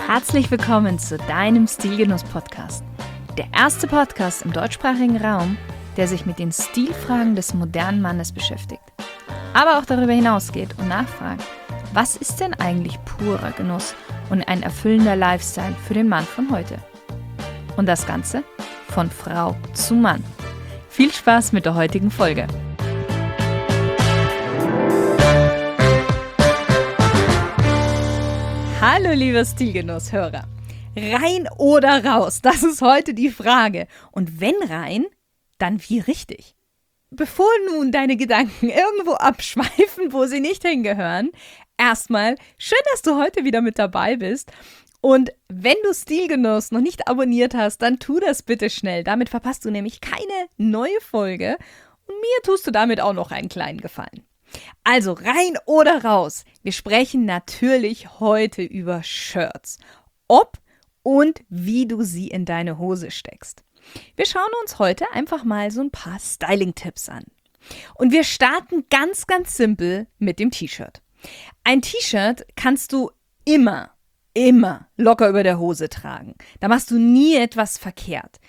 Herzlich willkommen zu deinem Stilgenuss-Podcast. Der erste Podcast im deutschsprachigen Raum, der sich mit den Stilfragen des modernen Mannes beschäftigt. Aber auch darüber hinausgeht und nachfragt, was ist denn eigentlich purer Genuss und ein erfüllender Lifestyle für den Mann von heute? Und das Ganze von Frau zu Mann. Viel Spaß mit der heutigen Folge. Hallo lieber Stilgenuss-Hörer. Rein oder raus? Das ist heute die Frage. Und wenn rein, dann wie richtig? Bevor nun deine Gedanken irgendwo abschweifen, wo sie nicht hingehören, erstmal schön, dass du heute wieder mit dabei bist. Und wenn du Stilgenuss noch nicht abonniert hast, dann tu das bitte schnell. Damit verpasst du nämlich keine neue Folge und mir tust du damit auch noch einen kleinen Gefallen. Also rein oder raus? Wir sprechen natürlich heute über Shirts. Ob und wie du sie in deine Hose steckst. Wir schauen uns heute einfach mal so ein paar Styling-Tipps an. Und wir starten ganz, ganz simpel mit dem T-Shirt. Ein T-Shirt kannst du immer locker über der Hose tragen. Da machst du nie etwas verkehrt.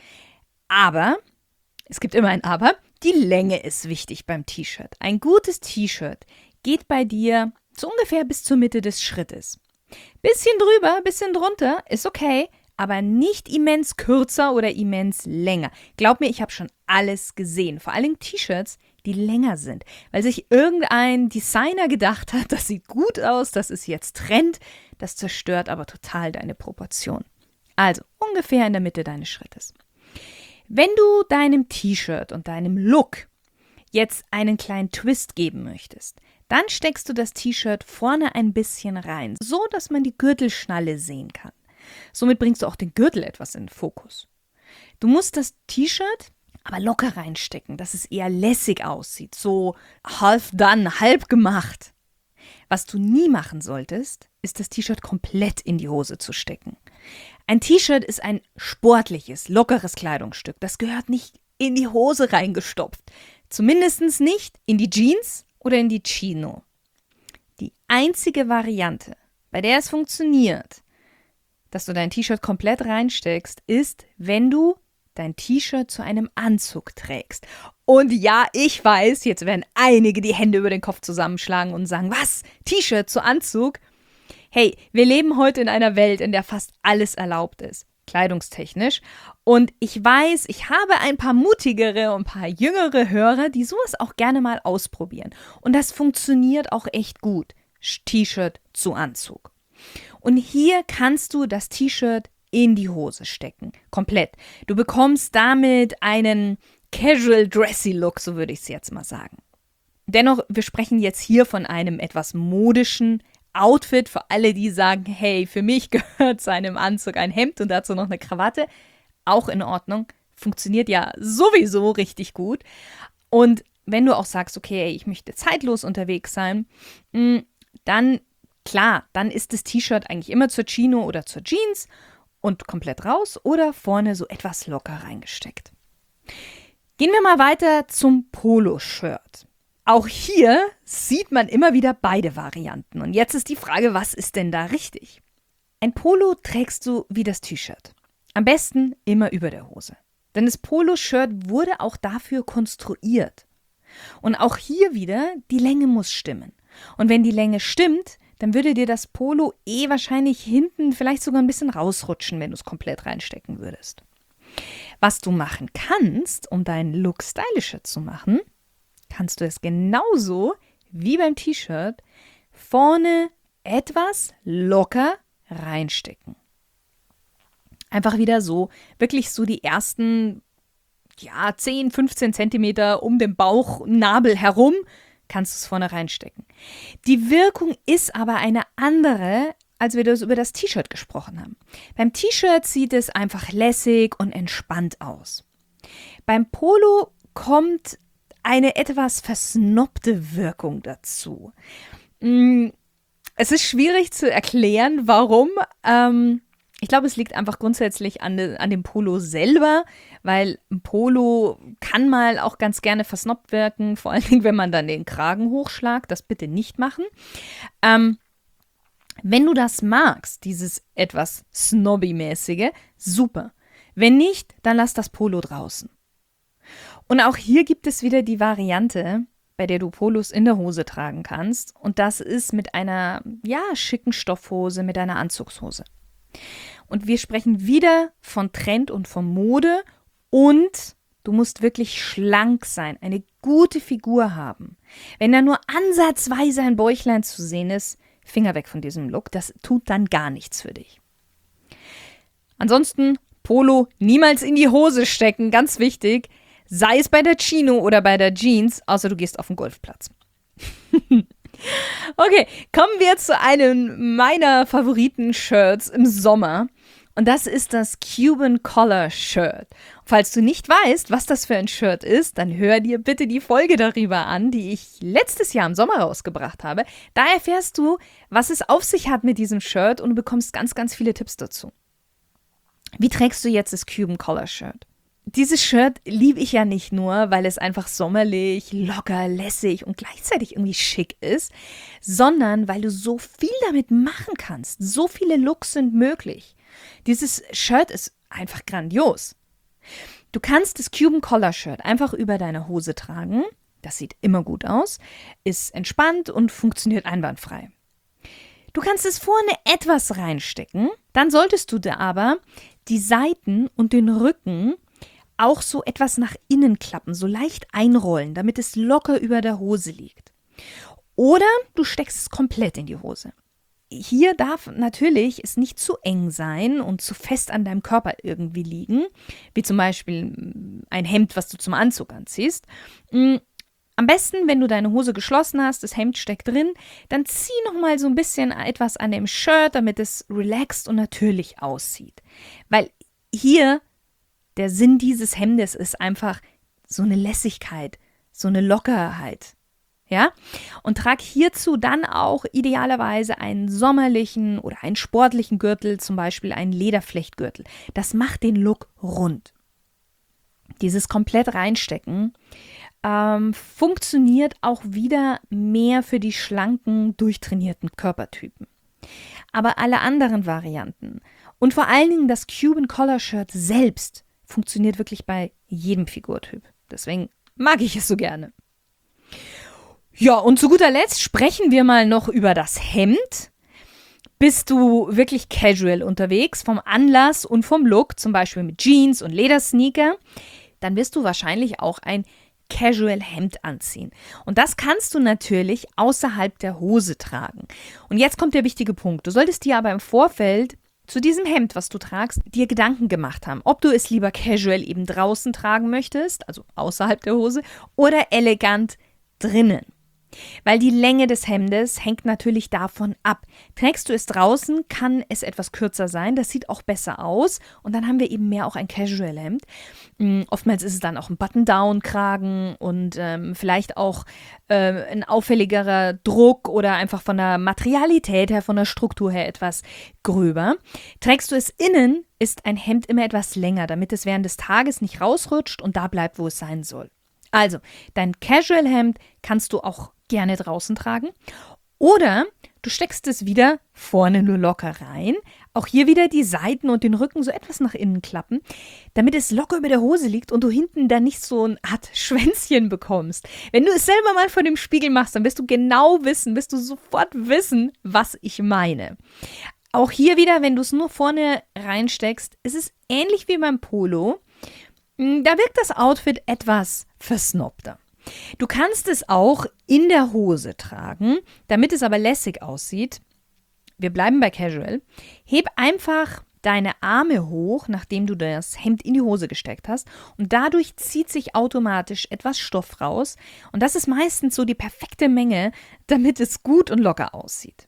Aber, es gibt immer ein Aber, die Länge ist wichtig beim T-Shirt. Ein gutes T-Shirt geht bei dir so ungefähr bis zur Mitte des Schrittes. Bisschen drüber, bisschen drunter ist okay, aber nicht immens kürzer oder immens länger. Glaub mir, ich habe schon alles gesehen. Vor allem T-Shirts, die länger sind, weil sich irgendein Designer gedacht hat, das sieht gut aus, das ist jetzt Trend, das zerstört aber total deine Proportion. Also ungefähr in der Mitte deines Schrittes. Wenn du deinem T-Shirt und deinem Look jetzt einen kleinen Twist geben möchtest, dann steckst du das T-Shirt vorne ein bisschen rein, so dass man die Gürtelschnalle sehen kann. Somit bringst du auch den Gürtel etwas in den Fokus. Du musst das T-Shirt aber locker reinstecken, dass es eher lässig aussieht, so half done, halb gemacht. Was du nie machen solltest, ist das T-Shirt komplett in die Hose zu stecken. Ein T-Shirt ist ein sportliches, lockeres Kleidungsstück. Das gehört nicht in die Hose reingestopft. Zumindest nicht in die Jeans oder in die Chino. Die einzige Variante, bei der es funktioniert, dass du dein T-Shirt komplett reinsteckst, ist, wenn du dein T-Shirt zu einem Anzug trägst. Und ja, ich weiß, jetzt werden einige die Hände über den Kopf zusammenschlagen und sagen, was? T-Shirt zu Anzug? Hey, wir leben heute in einer Welt, in der fast alles erlaubt ist, kleidungstechnisch. Und ich weiß, ich habe ein paar mutigere und ein paar jüngere Hörer, die sowas auch gerne mal ausprobieren. Und das funktioniert auch echt gut. T-Shirt zu Anzug. Und hier kannst du das T-Shirt in die Hose stecken. Komplett. Du bekommst damit einen Casual Dressy Look, so würde ich es jetzt mal sagen. Dennoch, wir sprechen jetzt hier von einem etwas modischen Outfit für alle, die sagen, hey, für mich gehört zu einem Anzug ein Hemd und dazu noch eine Krawatte. Auch in Ordnung. Funktioniert ja sowieso richtig gut. Und wenn du auch sagst, okay, ich möchte zeitlos unterwegs sein, dann, klar, dann ist das T-Shirt eigentlich immer zur Chino oder zur Jeans und komplett raus oder vorne so etwas locker reingesteckt. Gehen wir mal weiter zum Poloshirt. Auch hier sieht man immer wieder beide Varianten. Und jetzt ist die Frage, was ist denn da richtig? Ein Polo trägst du wie das T-Shirt. Am besten immer über der Hose. Denn das Poloshirt wurde auch dafür konstruiert. Und auch hier wieder, die Länge muss stimmen. Und wenn die Länge stimmt, dann würde dir das Polo wahrscheinlich hinten vielleicht sogar ein bisschen rausrutschen, wenn du es komplett reinstecken würdest. Was du machen kannst, um deinen Look stylischer zu machen, kannst du es genauso wie beim T-Shirt vorne etwas locker reinstecken. Einfach wieder so, wirklich so die ersten 10, 15 Zentimeter um den Bauchnabel herum kannst du es vorne reinstecken. Die Wirkung ist aber eine andere, als wir das über das T-Shirt gesprochen haben. Beim T-Shirt sieht es einfach lässig und entspannt aus. Beim Polo kommt eine etwas versnobte Wirkung dazu. Es ist schwierig zu erklären, warum. Ich glaube, es liegt einfach grundsätzlich an dem Polo selber, weil ein Polo kann mal auch ganz gerne versnobbt wirken, vor allen Dingen, wenn man dann den Kragen hochschlagt. Das bitte nicht machen. Wenn du das magst, dieses etwas Snobby-mäßige, super. Wenn nicht, dann lass das Polo draußen. Und auch hier gibt es wieder die Variante, bei der du Polos in der Hose tragen kannst. Und das ist mit einer, schicken Stoffhose, mit einer Anzugshose. Und wir sprechen wieder von Trend und von Mode. Und du musst wirklich schlank sein, eine gute Figur haben. Wenn da nur ansatzweise ein Bäuchlein zu sehen ist, Finger weg von diesem Look. Das tut dann gar nichts für dich. Ansonsten Polo niemals in die Hose stecken, ganz wichtig. Sei es bei der Chino oder bei der Jeans, außer du gehst auf den Golfplatz. Okay, kommen wir zu einem meiner Favoriten-Shirts im Sommer. Und das ist das Cuban Collar Shirt. Falls du nicht weißt, was das für ein Shirt ist, dann hör dir bitte die Folge darüber an, die ich letztes Jahr im Sommer rausgebracht habe. Da erfährst du, was es auf sich hat mit diesem Shirt und du bekommst ganz, ganz viele Tipps dazu. Wie trägst du jetzt das Cuban Collar Shirt? Dieses Shirt liebe ich ja nicht nur, weil es einfach sommerlich, locker, lässig und gleichzeitig irgendwie schick ist, sondern weil du so viel damit machen kannst. So viele Looks sind möglich. Dieses Shirt ist einfach grandios. Du kannst das Cuban Collar Shirt einfach über deine Hose tragen. Das sieht immer gut aus, ist entspannt und funktioniert einwandfrei. Du kannst es vorne etwas reinstecken, dann solltest du da aber die Seiten und den Rücken auch so etwas nach innen klappen, so leicht einrollen, damit es locker über der Hose liegt. Oder du steckst es komplett in die Hose. Hier darf natürlich es nicht zu eng sein und zu fest an deinem Körper irgendwie liegen, wie zum Beispiel ein Hemd, was du zum Anzug anziehst. Am besten, wenn du deine Hose geschlossen hast, das Hemd steckt drin, dann zieh nochmal so ein bisschen etwas an dem Shirt, damit es relaxed und natürlich aussieht. Weil hier der Sinn dieses Hemdes ist einfach so eine Lässigkeit, so eine Lockerheit. Ja? Und trag hierzu dann auch idealerweise einen sommerlichen oder einen sportlichen Gürtel, zum Beispiel einen Lederflechtgürtel. Das macht den Look rund. Dieses komplett reinstecken funktioniert auch wieder mehr für die schlanken, durchtrainierten Körpertypen. Aber alle anderen Varianten und vor allen Dingen das Cuban Collar Shirt selbst funktioniert wirklich bei jedem Figurtyp. Deswegen mag ich es so gerne. Ja, und zu guter Letzt sprechen wir mal noch über das Hemd. Bist du wirklich casual unterwegs, vom Anlass und vom Look, zum Beispiel mit Jeans und Ledersneaker, dann wirst du wahrscheinlich auch ein Casual-Hemd anziehen. Und das kannst du natürlich außerhalb der Hose tragen. Und jetzt kommt der wichtige Punkt. Du solltest dir aber im Vorfeld zu diesem Hemd, was du tragst, dir Gedanken gemacht haben, ob du es lieber casual eben draußen tragen möchtest, also außerhalb der Hose, oder elegant drinnen. Weil die Länge des Hemdes hängt natürlich davon ab. Trägst du es draußen, kann es etwas kürzer sein. Das sieht auch besser aus. Und dann haben wir eben mehr auch ein Casual-Hemd. Oftmals ist es dann auch ein Button-Down-Kragen und vielleicht auch ein auffälligerer Druck oder einfach von der Materialität her, von der Struktur her etwas gröber. Trägst du es innen, ist ein Hemd immer etwas länger, damit es während des Tages nicht rausrutscht und da bleibt, wo es sein soll. Also, dein Casual-Hemd kannst du auch gerne draußen tragen. Oder du steckst es wieder vorne nur locker rein. Auch hier wieder die Seiten und den Rücken so etwas nach innen klappen, damit es locker über der Hose liegt und du hinten dann nicht so eine Art Schwänzchen bekommst. Wenn du es selber mal vor dem Spiegel machst, dann wirst du sofort wissen, was ich meine. Auch hier wieder, wenn du es nur vorne reinsteckst, ist es ähnlich wie beim Polo. Da wirkt das Outfit etwas versnobter. Du kannst es auch in der Hose tragen, damit es aber lässig aussieht. Wir bleiben bei Casual. Heb einfach deine Arme hoch, nachdem du das Hemd in die Hose gesteckt hast. Und dadurch zieht sich automatisch etwas Stoff raus. Und das ist meistens so die perfekte Menge, damit es gut und locker aussieht.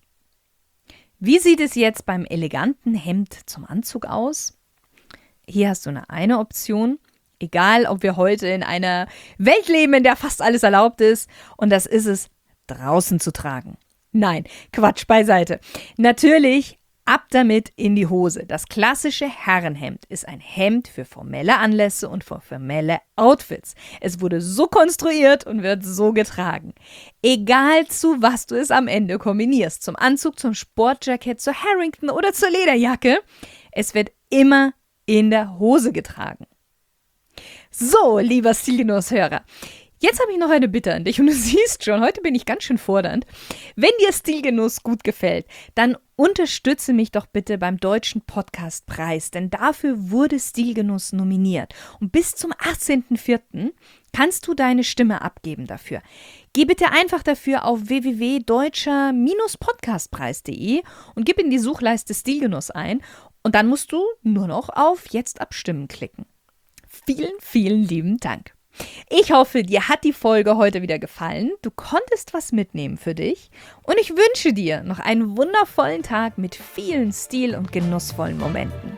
Wie sieht es jetzt beim eleganten Hemd zum Anzug aus? Hier hast du eine Option. Egal, ob wir heute in einer Welt leben, in der fast alles erlaubt ist. Und das ist es, draußen zu tragen. Nein, Quatsch beiseite. Natürlich Ab damit in die Hose. Das klassische Herrenhemd ist ein Hemd für formelle Anlässe und für formelle Outfits. Es wurde so konstruiert und wird so getragen. Egal zu was du es am Ende kombinierst, zum Anzug, zum Sportjackett, zur Harrington oder zur Lederjacke, es wird immer in der Hose getragen. So, lieber Stilgenusshörer, jetzt habe ich noch eine Bitte an dich und du siehst schon, heute bin ich ganz schön fordernd. Wenn dir Stilgenuss gut gefällt, dann unterstütze mich doch bitte beim Deutschen Podcastpreis, denn dafür wurde Stilgenuss nominiert. Und bis zum 18.04. kannst du deine Stimme abgeben dafür. Geh bitte einfach dafür auf www.deutscher-podcastpreis.de und gib in die Suchleiste Stilgenuss ein und dann musst du nur noch auf Jetzt abstimmen klicken. Vielen, vielen lieben Dank. Ich hoffe, dir hat die Folge heute wieder gefallen. Du konntest was mitnehmen für dich. Und ich wünsche dir noch einen wundervollen Tag mit vielen stil- und genussvollen Momenten.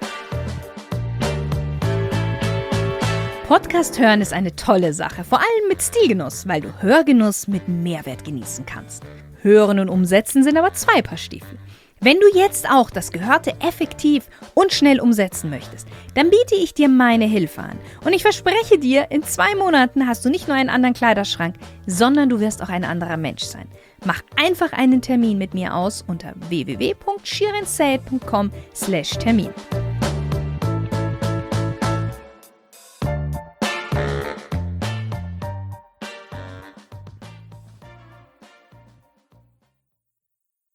Podcast hören ist eine tolle Sache, vor allem mit Stilgenuss, weil du Hörgenuss mit Mehrwert genießen kannst. Hören und umsetzen sind aber zwei Paar Stiefel. Wenn du jetzt auch das Gehörte effektiv und schnell umsetzen möchtest, dann biete ich dir meine Hilfe an. Und ich verspreche dir, in 2 Monaten hast du nicht nur einen anderen Kleiderschrank, sondern du wirst auch ein anderer Mensch sein. Mach einfach einen Termin mit mir aus unter www.shirinsaid.com/Termin.